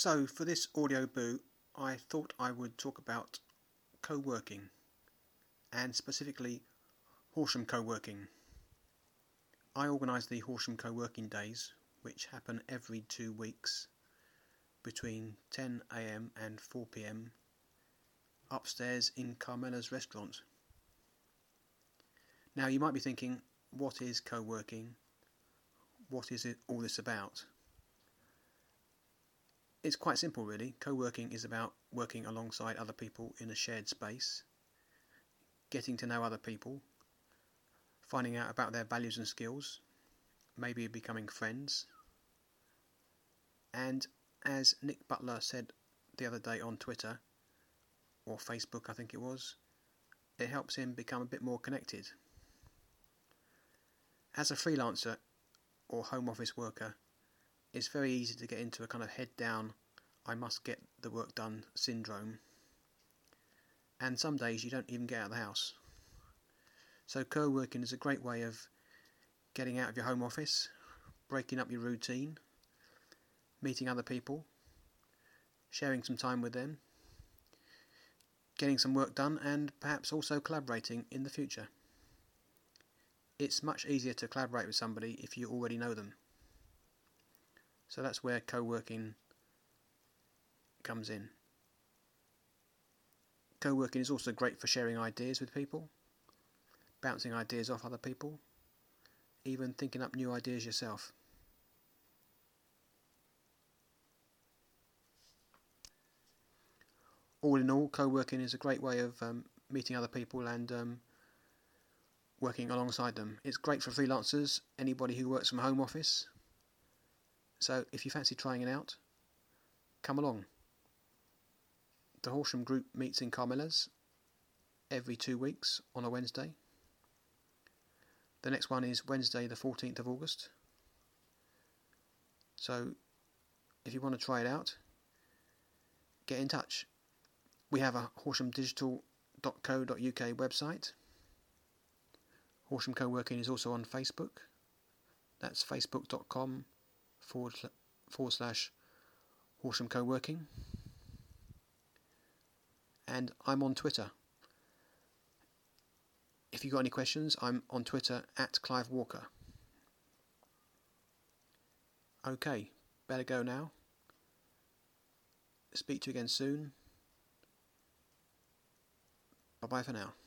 So for this audio boo, I thought I would talk about co-working, and specifically Horsham Co-working. I organise the Horsham Co-working Days, which happen every 2 weeks between 10 AM and 4 PM upstairs in Carmela's restaurant. Now you might be thinking, what is co-working? What is it all this about? It's quite simple really. Co-working is about working alongside other people in a shared space, getting to know other people, finding out about their values and skills, maybe becoming friends. And as Nick Butler said the other day on Twitter, or Facebook I think it was, it helps him become a bit more connected. As a freelancer or home office worker, it's very easy to get into a kind of head down, I must get the work done syndrome. And some days you don't even get out of the house. So co-working is a great way of getting out of your home office, breaking up your routine, meeting other people, sharing some time with them, getting some work done, and perhaps also collaborating in the future. It's much easier to collaborate with somebody if you already know them. So that's where co-working comes in. Co-working is also great for sharing ideas with people, bouncing ideas off other people, even thinking up new ideas yourself. All in all, co-working is a great way of meeting other people and working alongside them. It's great for freelancers, anybody who works from home office. So if you fancy trying it out, come along. The Horsham Group meets in Carmela's every 2 weeks on a Wednesday. The next one is Wednesday the 14th of August. So if you want to try it out, get in touch. We have a horshamdigital.co.uk website. Horsham Co-working is also on Facebook. That's facebook.com/Horsham Co-working. And I'm on Twitter. If you've got any questions, I'm on Twitter @Clive Walker. Okay, better go now. Speak to you again soon. Bye-bye for now.